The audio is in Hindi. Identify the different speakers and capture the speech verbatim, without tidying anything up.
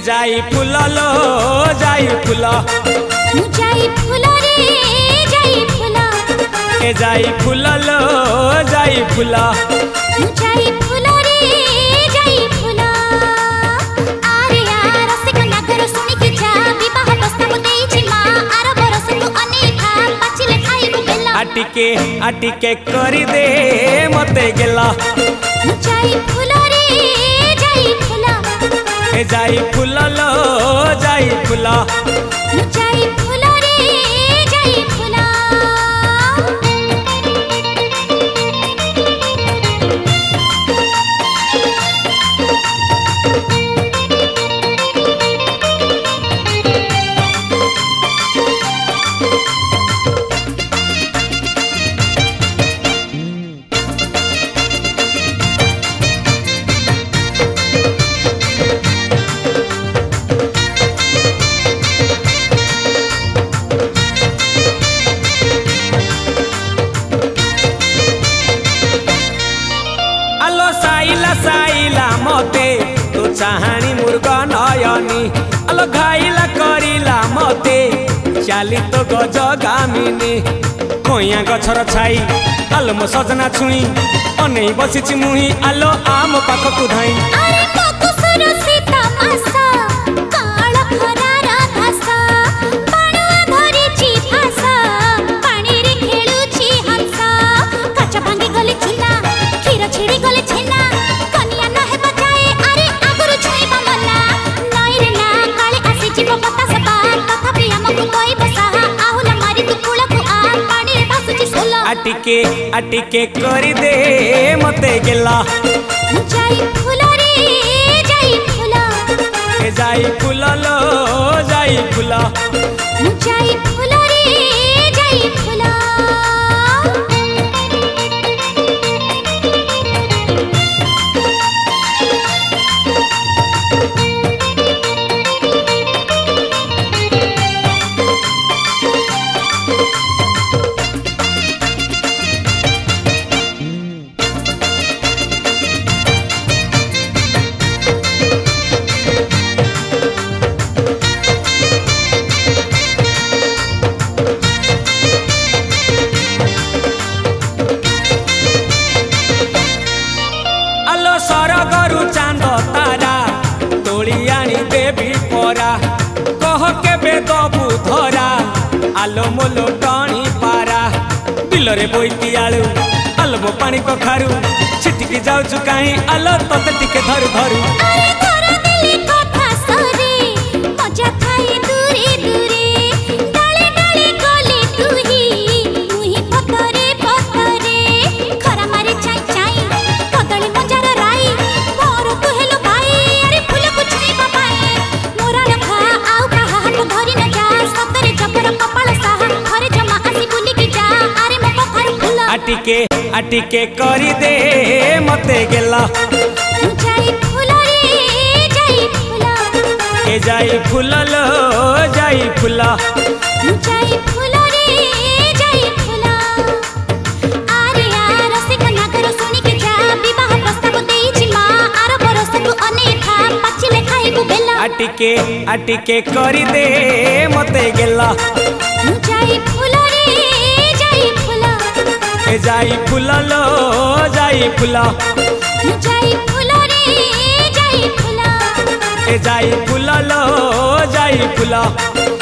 Speaker 1: जाई फूल लो जाई फूल
Speaker 2: जाई फूल रे जाई फूल
Speaker 1: ए जाई फूल लो जाई फूल
Speaker 2: जाई फूल रे जाई फूल आरे यार रसिक नागर सुनी के जा विवाह प्रस्ताव देई छी मां आर बरस तू अनेखा पाचिले खाइबु बेला
Speaker 1: आटिके आटिके करी दे मते गेला
Speaker 2: जाई फूल रे जाई फूल
Speaker 1: ए जाई फूल लो जाई फूल
Speaker 2: जाई फूल रे जाई फूल
Speaker 1: साइला मते तो चाहानी मुर्ग नयनी अलो घाइला करिला मते चाली तो गज गामिनी कोइया गछर छाई आलो मो सजना छुई अनै बसिछि मुही आलो आम पाखकु धाई
Speaker 2: अरे मकुसुर सीता मासा काळ खरा राधासा बाणुआ धरिछि फासा पानी रे खेलुछि हंसा काचा भांगी गले चुना खीर छिड़ी गले छेना कनिया न हे बजाए अरे आगुरु छुईबा मना नई रे ना काळे आसी जीव पता सपा तथापि हमकु कोई बसा आहुला मारी तू कुळकु आ पानी रे भासुछि सोला
Speaker 1: आटिके आटिके करी दे मते गेला
Speaker 2: जाई फूल रे जाई फूल
Speaker 1: ए जाई फूल लो जाई फूल
Speaker 2: जाई फूल रे जाई फूल
Speaker 1: सरगरु चांद तारा तोली आनी देवी परा कह के बेदबु धरा आलो मोलो टणी पारा बिलरे बोईती आलू आलो पानी कखारू छिटिकी जाऊचु काई आलो तते टिके धरु धरु
Speaker 2: अरे धर दिली कथा सरे मजा खाई दूरे दूरे डाले डाले गले तुही तुही पतरे पतरे खरा मारे चाई चाई कदली मजार राई मोर तू हेलो भाई अरे फूल कुछ नहीं पापाई मोरा रखा आउ कहा हाथ धरी न जा सतरे जबर कपाल साहा घरे जमा आसी बुली के जा अरे मो पखर फूल
Speaker 1: आटिके आटिके करी दे मते गेला
Speaker 2: जाई फूल रे जाई फूल
Speaker 1: ए जाई फूल लो जाई फूल
Speaker 2: जाई फूल रे जाई फूल आरे यार रसिक नागर सुनी के जा विवाह प्रस्ताव देई छी मां आर बरस तू अनेखा पाचिले खाइबु बेला
Speaker 1: आटिके आटिके करी दे मते गेला
Speaker 2: जाई फूल रे जाई फूल
Speaker 1: ए जाई फूल लो जाई फूल
Speaker 2: जाई फूल रे जाई फूल
Speaker 1: ए जाई फूल लो जाई फूल